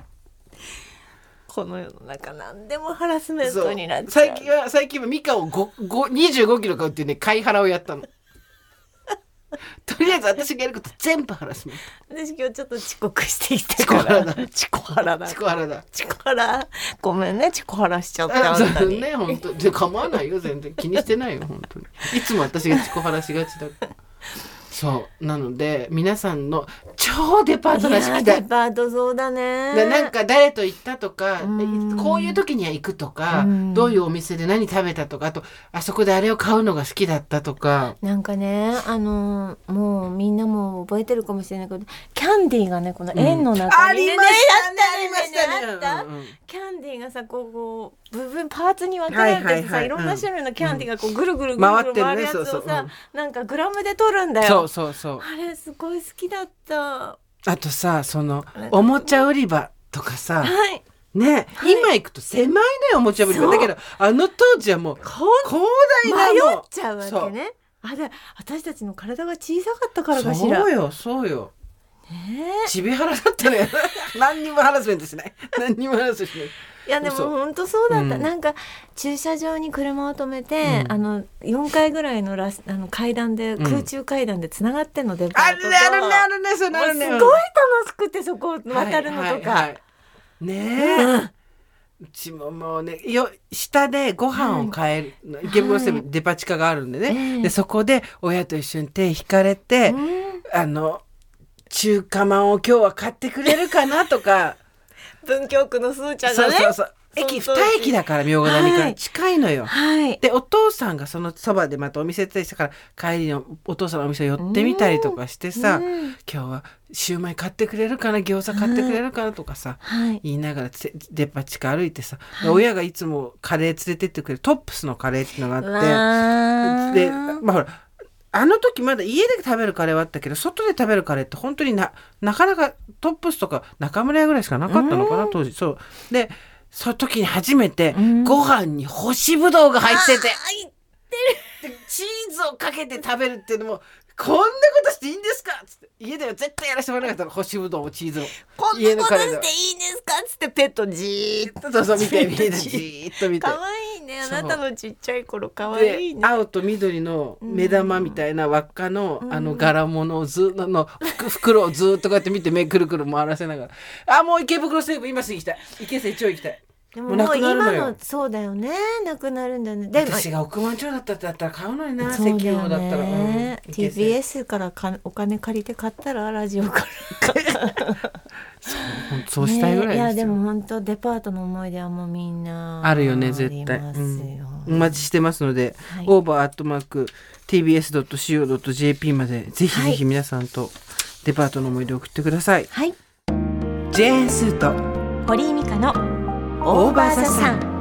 この世の中何でもハラスメントになっちゃう。 最近はミカを25キロ買うっていうね、買い腹をやったの。 とりあえず私がやること全部ハラスメン私今日ちょっと遅刻してきてチコハラだチコハラだチコハラだチコハラごめんねチコハラしちゃったそう本当にね本当で構わないよ全然気にしてないよ本当にいつも私がチコハラしがちだからそうなので皆さんの超デパートらしくてデパートそうだねでなんか誰と行ったとかこういう時には行くとかどういうお店で何食べたとかあとあそこであれを買うのが好きだったとかなんかねもうみんなも覚えてるかもしれないけどキャンディーがねこの円の中にね、 ありましたねありましたねあったキャンディーがさこう部分パーツに分かれててさ、いろんな種類のキャンディーがこうぐるぐるぐるぐる回るやつをさなんかグラムで取るんだよそうあれすごい好きだったあとさそのおもちゃ売り場とかさ、 はいね、はい、今行くと狭いのよおもちゃ売り場だけどあの当時はもう広大な迷っちゃうわけねあれ私たちの体が小さかったからかしらそうよちびはらだったね何にもハラスメントしない何にもハラスメントしないいやでも本当そうだった、なんか駐車場に車を止めて、4階ぐらいの階段で、空中階段でつながってんのデパートとあるねそうなるねすごい楽しくてそこを渡るのとか、 ねえ、うちももうね下でご飯を買える、池袋セブンデパ地下があるんでね、でそこで親と一緒に手引かれて、中華まんを今日は買ってくれるかなとか文京区のすーちゃんがねそう駅2駅だから明ヶ谷から近いのよ、でお父さんがそのそばでまたお店やってたりしたから帰りのお父さんのお店寄ってみたりとかしてさ、今日はシューマイ買ってくれるかな餃子買ってくれるかなとかさ、言いながらデパ地下歩いてさ、親がいつもカレー連れてってくれるトップスのカレーっていうのがあってでまあほらあの時まだ家で食べるカレーはあったけど外で食べるカレーって本当になかなかトップスとか中村屋ぐらいしかなかったのかな当時。そうでその時に初めてご飯に干しぶどうが入ってて、でチーズをかけて食べるっていうのもこんなことしていいんですかっつって家では絶対やらせてもらえなかったの干しぶどうもチーズをこんなことしていいんですかっつってペットじーっと見てじーっと見てかわいいねあなたのちっちゃい頃かわいいね青と緑の目玉みたいな輪っかの柄物を袋をずっとこうやって見て目くるくる回らせながらもう池袋西部今すぐ行きたい池瀬超行きたいでももう今のそうだよねなくなるんだよねで私が億万長だったら買うのになそうだよね石油だったら、 TBS からお金借りて買ったらラジオからそうしたいぐらいですよ、 いやでも本当デパートの思い出はもうみんなあるよね絶対、お待ちしてますので、over@tbs.co.jp までぜひぜひ皆さんとデパートの思い出を送ってください。 はい、 ジェーンスーと堀井美香のオーバーザさん。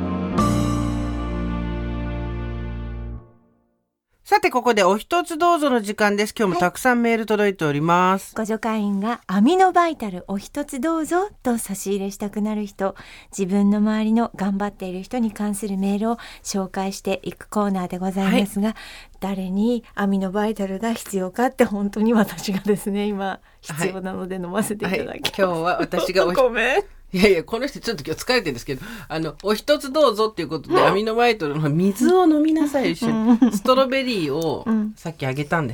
さてここでお一つどうぞの時間です。今日もたくさんメール届いております、 ご助会員がアミノバイタルお一つどうぞと差し入れしたくなる人、自分の周りの頑張っている人に関するメールを紹介していくコーナーでございますが、誰にアミノバイタルが必要かって本当に私がですね今必要なので飲ませていただき、 今日は私がごめんいやこの人ちょっと今日疲れてるんですけどお一つどうぞっていうことでアミノバイタルの水を飲みなさい一緒にストロベリーをさっきあげたんです、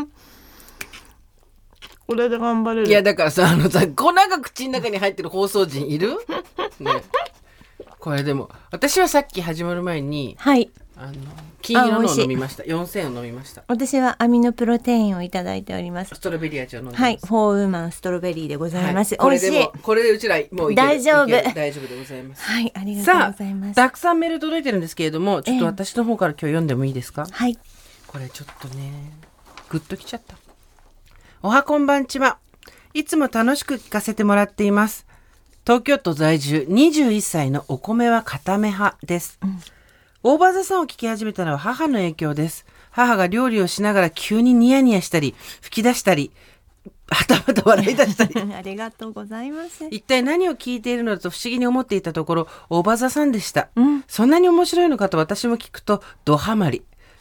これで頑張れる。 いやだからさ粉が口の中に入ってる放送人いる、ね、これでも私はさっき始まる前に金色のを飲みました。4000円を飲みました。 私はアミノプロテインをいただいております。 ストロベリー味を飲んでます。はい、 フォーウーマンストロベリーでございます。 美味しい。これでうちらもう大丈夫。 大丈夫でございます。 はい、ありがとうございます。 たくさんメール届いてるんですけれども、ちょっと私の方から今日読んでもいいですか？ はい。 これちょっとね、グッときちゃった。おはこんばんちは。いつも楽しく聞かせてもらっています。東京都在住21歳のお米は固め派です。オーバーザさんを聞き始めたのは母の影響です。母が料理をしながら急にニヤニヤしたり吹き出したりはたまた笑い出したりありがとうございます。 一体何を聞いているのだと不思議に思っていたところオーバーザさんでした、そんなに面白いのかと私も聞くとドハマり。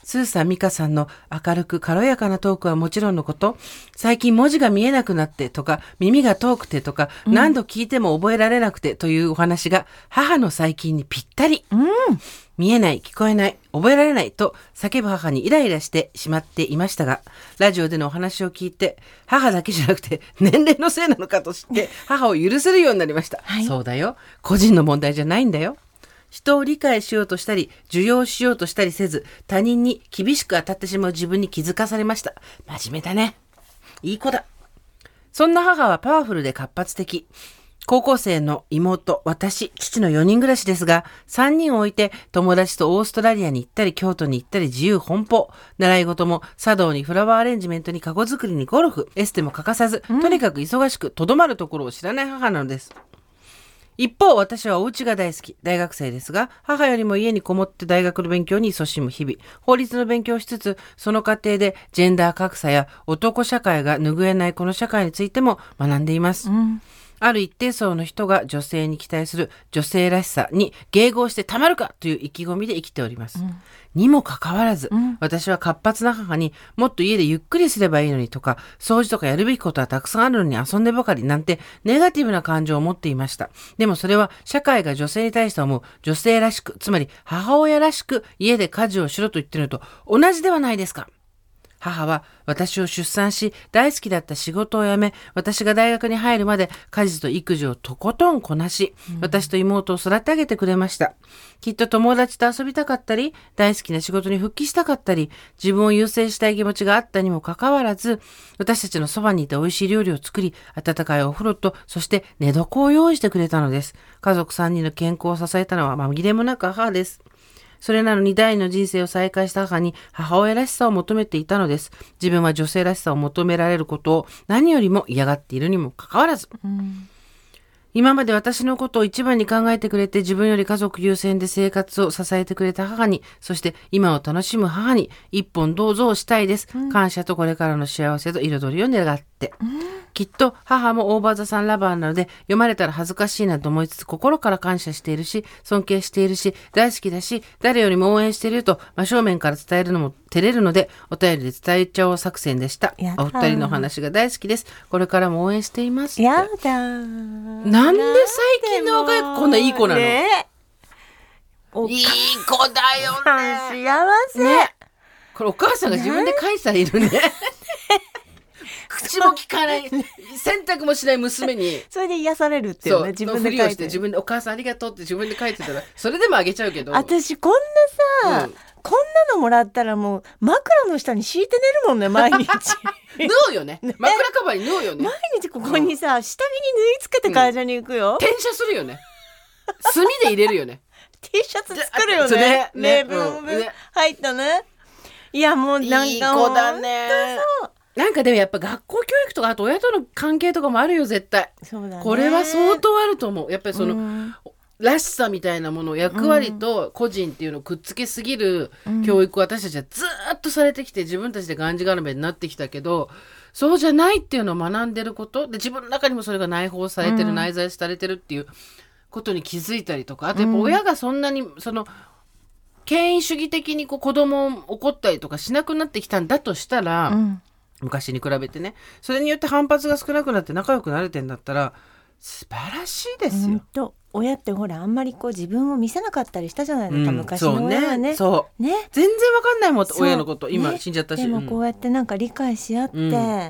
スーさん、ミカさんの明るく軽やかなトークはもちろんのこと、最近文字が見えなくなってとか、耳が遠くてとか、何度聞いても覚えられなくてというお話が母の最近にぴったり。見えない、聞こえない、覚えられないと叫ぶ母にイライラしてしまっていましたが、ラジオでのお話を聞いて、母だけじゃなくて年齢のせいなのかと知って母を許せるようになりました。はい、そうだよ。個人の問題じゃないんだよ。人を理解しようとしたり、受容しようとしたりせず、他人に厳しく当たってしまう自分に気づかされました。真面目だね。いい子だ。そんな母はパワフルで活発的。高校生の妹、私、父の4人暮らしですが、3人を置いて友達とオーストラリアに行ったり、京都に行ったり自由奔放。習い事も茶道にフラワーアレンジメントにカゴ作りにゴルフ、エステも欠かさず、とにかく忙しくとどまるところを知らない母なのです。一方、私はお家が大好き、大学生ですが、母よりも家にこもって大学の勉強に勤しむ日々、法律の勉強をしつつ、その過程でジェンダー格差や男社会が拭えないこの社会についても学んでいます。ある一定層の人が女性に期待する女性らしさに迎合してたまるかという意気込みで生きております。にもかかわらず、私は活発な母にもっと家でゆっくりすればいいのにとか、掃除とかやるべきことはたくさんあるのに遊んでばかりなんてネガティブな感情を持っていました。でもそれは社会が女性に対して思う女性らしく、つまり母親らしく家で家事をしろと言っているのと同じではないですか。母は私を出産し、大好きだった仕事を辞め、私が大学に入るまで家事と育児をとことんこなし、私と妹を育て上げてくれました。きっと友達と遊びたかったり、大好きな仕事に復帰したかったり、自分を優先したい気持ちがあったにもかかわらず、私たちのそばにいて美味しい料理を作り、温かいお風呂と、そして寝床を用意してくれたのです。家族3人の健康を支えたのは紛れもなく母です。それなのに第二の人生を再開した母に母親らしさを求めていたのです。自分は女性らしさを求められることを何よりも嫌がっているにもかかわらず、今まで私のことを一番に考えてくれて、自分より家族優先で生活を支えてくれた母に、そして今を楽しむ母に一本どうぞをしたいです。感謝とこれからの幸せと彩りを願って。きっと母もオーバーザさんラバーなので、読まれたら恥ずかしいなと思いつつ心から感謝しているし、尊敬しているし、大好きだし、誰よりも応援していると真正面から伝えるのも照れるので、お便りで伝えちゃおう作戦でした。お二人の話が大好きです。これからも応援しています。 やだなんで最近の若い子こんないい子なの、ね、いい子だよね。 幸せ、 ね、これお母さんが自分で書いているね。口も聞かない洗濯もしない娘にそれで癒されるっていうね。 自分で書いて自分でお母さんありがとうって自分で書いてたらそれでもあげちゃうけど、 私こんなさ、こんなのもらったらもう枕の下に敷いて寝るもんね毎日。 縫うよね、枕カバーに縫うよね。 毎日ここにさ、下着に縫い付けて会社に行くよ。 転写するよね。墨で入れるよね。 T シャツ作るよね。例文入ったね。いやもうなんかいい子だね。なんかでもやっぱ学校教育とかあと親との関係とかもあるよ絶対。 そうだね。 これは相当あると思う。やっぱりその、らしさみたいなもの、役割と個人っていうのをくっつけすぎる教育を私たちはずっとされてきて、自分たちでがんじがらめになってきたけど、そうじゃないっていうのを学んでることで、自分の中にもそれが内包されてる、内在されてるっていうことに気づいたりとか、あとやっぱ親がそんなにその権威主義的に子供を怒ったりとかしなくなってきたんだとしたら、昔に比べてね、それによって反発が少なくなって仲良くなれてんだったら素晴らしいですよ。 親ってほらあんまりこう自分を見せなかったりしたじゃないですか、昔の親はね。 そうね、全然わかんないもん親のこと。今死んじゃったし、 でもこうやってなんか理解し合って、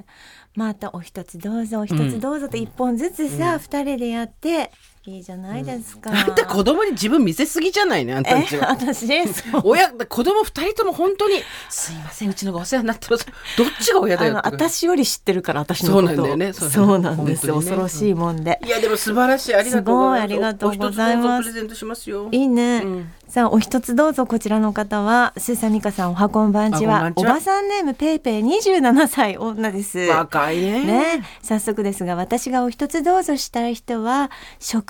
またお一つどうぞお一つどうぞって一本ずつさ、二人でやっていいじゃないですか。 あんた子供に自分見せすぎじゃないね、あんたんちは。 私子供二人とも本当にすいませんうちのがお世話になってます、どっちが親だよって。 私より知ってるから私のこと。そうなんだよね。そうなんですよ、恐ろしいもんで。 いやでも素晴らしい、ありがとうございます。 すごいありがとうございます。 お一つどうぞプレゼントしますよ。 いいね、さあお一つどうぞ。こちらの方はスーサミカさん、おはこんばんちは。おばさんネームペイペイ27歳女です。 若いね。 早速ですが私がお一つどうぞしたい人は職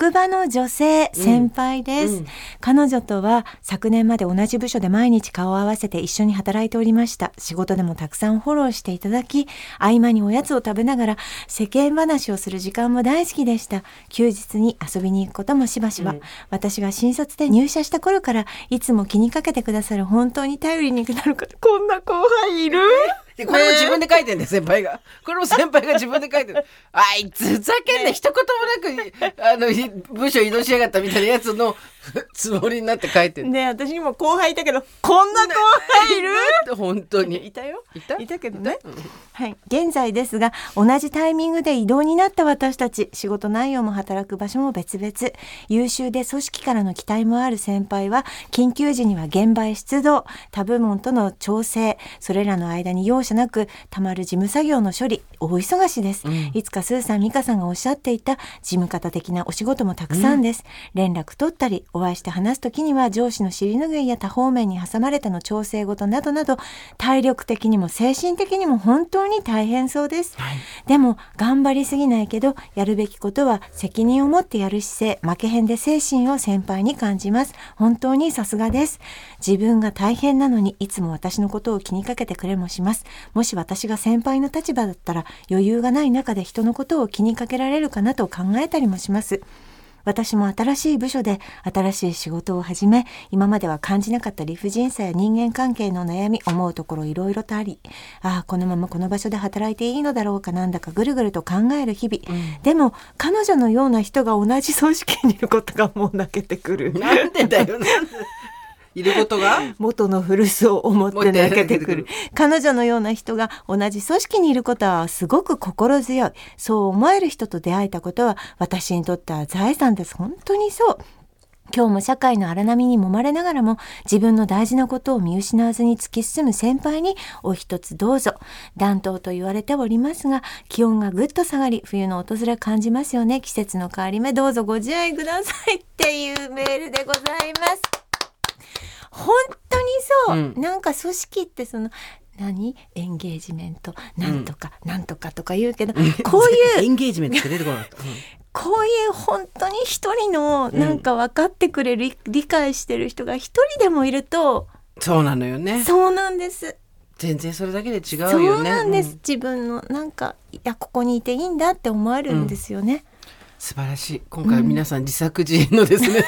職場の女性先輩です、彼女とは昨年まで同じ部署で毎日顔を合わせて一緒に働いておりました。仕事でもたくさんフォローしていただき、合間におやつを食べながら世間話をする時間も大好きでした。休日に遊びに行くこともしばしば、私が新卒で入社した頃からいつも気にかけてくださる本当に頼りになる方、こんな後輩いる？ でこれも自分で書いてんだよ、先輩が。これも先輩が自分で書いてる。あいつふざけんな、一言もなく部署移動しやがったみたいなやつのつもりになって書いてる。 ね、私にも後輩いたけど、こんな後輩いる？ 本当にいたよ。いたけどね、はい。現在ですが、同じタイミングで異動になった私たち、仕事内容も働く場所も別々、優秀で組織からの期待もある先輩は、緊急時には現場へ出動、他部門との調整、それらの間に容赦なくたまる事務作業の処理、大忙しです、いつかスーさん、ミカさんがおっしゃっていた事務方的なお仕事もたくさんです、連絡取ったりお会いして話すときには上司の尻拭いや多方面に挟まれての調整事などなど、体力的にも精神的にも本当に大変そうです、でも頑張りすぎないけど、やるべきことは責任を持ってやる姿勢、負けへんで精神を先輩に感じます。本当にさすがです。自分が大変なのにいつも私のことを気にかけてくれもします。もし私が先輩の立場だったら、余裕がない中で人のことを気にかけられるかなと考えたりもします。私も新しい部署で新しい仕事を始め、今までは感じなかった理不尽さや人間関係の悩み、思うところいろいろとあり、このままこの場所で働いていいのだろうか、なんだかぐるぐると考える日々、でも彼女のような人が同じ組織にいることがもう泣けてくる。 なんでだよ、なんでいることが元の古巣を思って泣けてくる。彼女のような人が同じ組織にいることはすごく心強い。そう思える人と出会えたことは私にとっては財産です。本当にそう。今日も社会の荒波に揉まれながらも自分の大事なことを見失わずに突き進む先輩にお一つどうぞ。暖冬と言われておりますが、気温がぐっと下がり冬の訪れ感じますよね。季節の変わり目、どうぞご自愛くださいっていうメールでございます。本当にそう、なんか組織ってそのエンゲージメントなんとか、なんとかとか言うけど、こういうエンゲージメントって出てこなかった、 こういう本当に一人のなんか分かってくれる、理解してる人が一人でもいると、 そうなのよね。 そうなんです。 全然それだけで違うよね。 そうなんです、自分のなんか、いやここにいていいんだって思えるんですよね、 素晴らしい。今回皆さん自作自演のですね、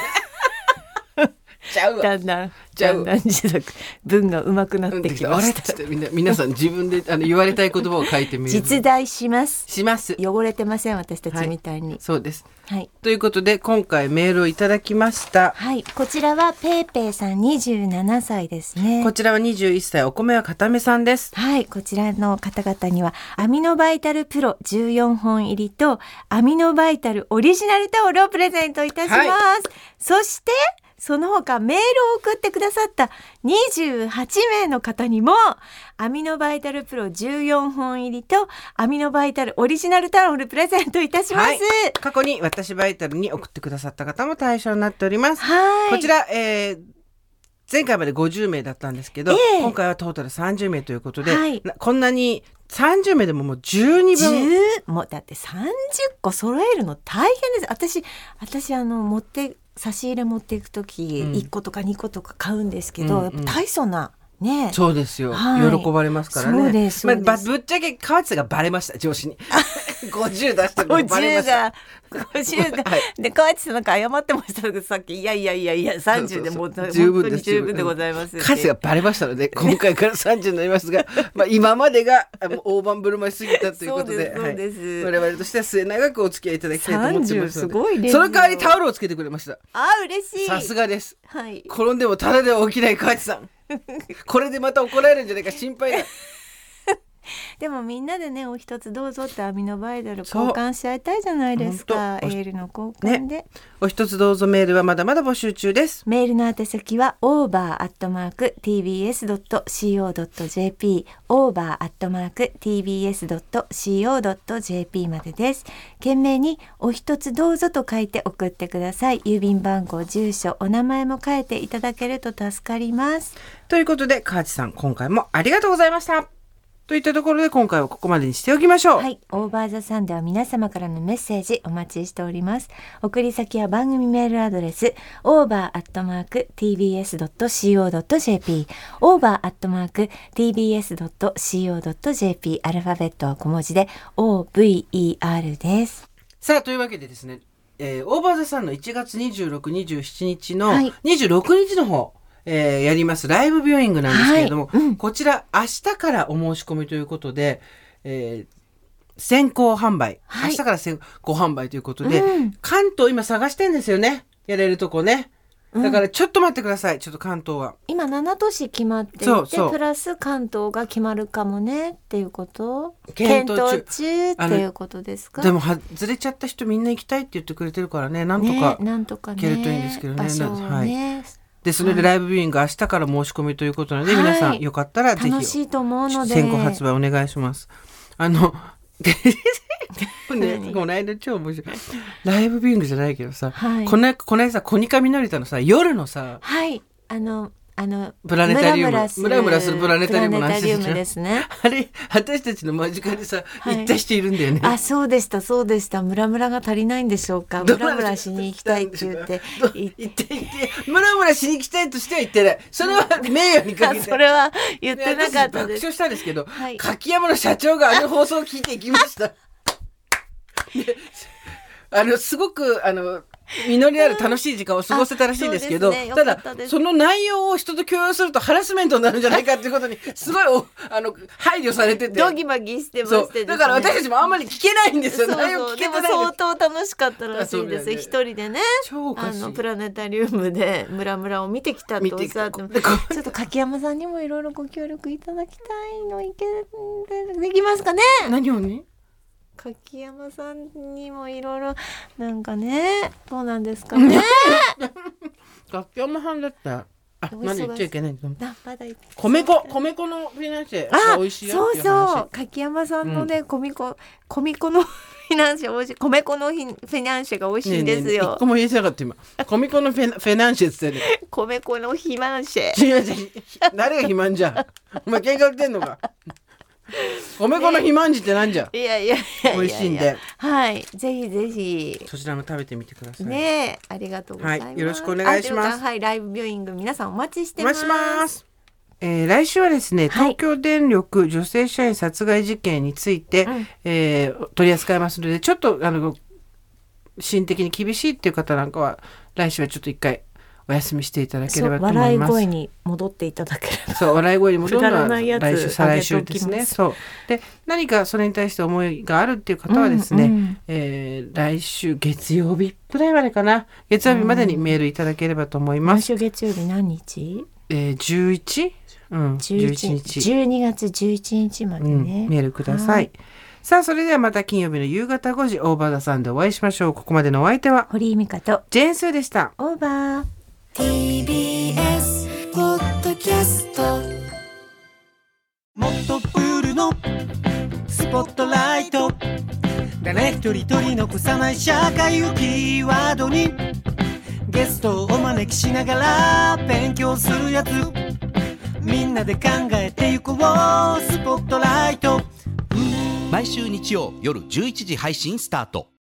だんだん自作文が上手くなってきました。 皆さん自分で言われたい言葉を書いてみる。 実在します。汚れてません、私たちみたいに、 そうです、 はい、 ということで今回メールをいただきました。 はい、こちらはペイペイさん27歳ですね。 こちらは21歳、お米は固めさんです。 はい、こちらの方々にはアミノバイタルプロ14本入りとアミノバイタルオリジナルタオルをプレゼントいたします、そしてその他メールを送ってくださった28名の方にもアミノバイタルプロ14本入りとアミノバイタルオリジナルタオルプレゼントいたします、 過去に私バイタルに送ってくださった方も対象になっております。こちら、前回まで50名だったんですけど、今回はトータル30名ということで、こんなに30名でももう12分もうだって30個揃えるの大変です。私差し入れ持っていくとき、1個とか2個とか買うんですけど、やっぱ大層なね。 そうですよ、喜ばれますからね。 そうです、 ぶっちゃけ河内さんがバレました、上司に50出したのがバレました。 50がで河内さんなんか謝ってましたけど、さっきいや30でもう十分です、 十分でございます。 河内がバレましたので今回から30になりますが今までが大盤振る舞いすぎたということで、 そうです、 我々としては末永くお付き合いいただきたいと思ってますので、 すごいね。 その代わりタオルをつけてくれました。 嬉しい、 さすがです、 はい、 転んでもただでは起きない河内さんこれでまた怒られるんじゃないか心配だでもみんなでね、お一つどうぞってアミノバイタル交換し合いたいじゃないですか。エールの交換で、 お一つどうぞメールはまだまだ募集中です。 メールの宛先は over@tbs.co.jp over@tbs.co.jp までです。懸命にお一つどうぞと書いて送ってください。郵便番号、住所、お名前も書いていただけると助かります。 ということで河内さん、今回もありがとうございました。 といったところで今回はここまでにしておきましょう。 はい、オーバーザさんでは皆様からのメッセージお待ちしております。送り先は番組メールアドレス over@tbs.co.jp over@tbs.co.jp アルファベットは小文字で OVER です。 さあというわけでですね、オーバーザさんの1月26、27日のはい 26日の方、やりますライブビューイングなんですけれども、 はいこちら明日からお申し込みということで、先行販売、 はい明日から先行販売ということで、 うん関東今探してんですよね、やれるとこね。だからちょっと待ってください、ちょっと関東は今7都市決まっていてそうプラス関東が決まるかもねっていうこと、 検討中っていうことですか。 でも外れちゃった人みんな行きたいって言ってくれてるからね、なんとか、 なんとかね、 行けるといいんですけどね場所をね、 はいでそれでライブビューイング明日から申し込みということなので、皆さんよかったらぜひ楽しいと思うので先行発売お願いします。ね、この間超面白いライブビューイングじゃないけどさ、 はいこの間さコニカミノリタのさ夜のさはいプラネタリウムムラムラするプラネタリウムの話ですね。 あれ私たちの間近でさ、 はい行った人いるんだよね。 あ、そうでしたムラムラが足りないんでしょうか。ムラムラしに行きたいって言って行ってムラムラしに行きたいとしては言ってない。それは名誉にかけてそれは言ってなかったです。 爆笑したんですけど、 はい柿山の社長があの放送を聞いていきましたですごく実りある楽しい時間を過ごせたらしいんですけど、 そうですね、 ただよかったですその内容を人と共有するとハラスメントになるんじゃないかっていうことにすごい配慮されてて、 ドギマギしてまそうしてですね。 だから私たちもあんまり聞けないんですよ。 そう内容聞けでもてないんです。 相当楽しかったらしいです。 あそうだよね一人でね、 超おかしいプラネタリウムでムラムラを見てきたと見てきたさ、ちょっと柿山さんにもいろいろご協力いただきたいのできますかね。 何をね、 柿山さんにもいろいろなんかね、どうなんですかね。 柿山さんだったらまだ言っちゃいけないけど、 まだ米粉のフィナンシェが美味しいよっていう話。 そう柿山さんのね、米粉のフィナンシェ美味しい。米粉のフィナンシェが美味しいんですねえねえねえよ。 一個も言えてなかった今。米粉のフェナンシェって言ってね。 米粉のフィナンシェ。 違う誰が肥満じゃん。お前喧嘩売ってんのか。米粉の肥満児ってなんじゃん。 いや美味しいんで、 はい、ぜひぜひそちらも食べてみてください。 ね、ありがとうございます。 はいよろしくお願いします。 はい、ライブビューイング皆さんお待ちしておます。 待ちします。来週はですね、東京電力女性社員殺害事件について、取り扱いますので、ちょっと心的に厳しいっていう方なんかは来週はちょっと一回お休みしていただければと思います。 笑い声に戻っていただければ。 そう、笑い声に戻るのはくだらないやつ来週再来週ですね。そうで、何かそれに対して思いがあるっていう方はですね、来週月曜日くらいまでかな、月曜日までにメールいただければと思います。 毎週月曜日何日 ？11？ 11日。 12月11日までね、 メールください。さあ、それではまた金曜日の夕方5時オーバーザさんでお会いしましょう。ここまでのお相手は堀井美香とジェーンスーでした。 オーバー。 TBS ポッドキャスト、もっとプールのスポットライト、誰一人取り残さない社会をキーワードにゲストをお招きしながら勉強するやつ、みんなで考えてゆこうスポットライト。 毎週日曜夜11時配信スタート。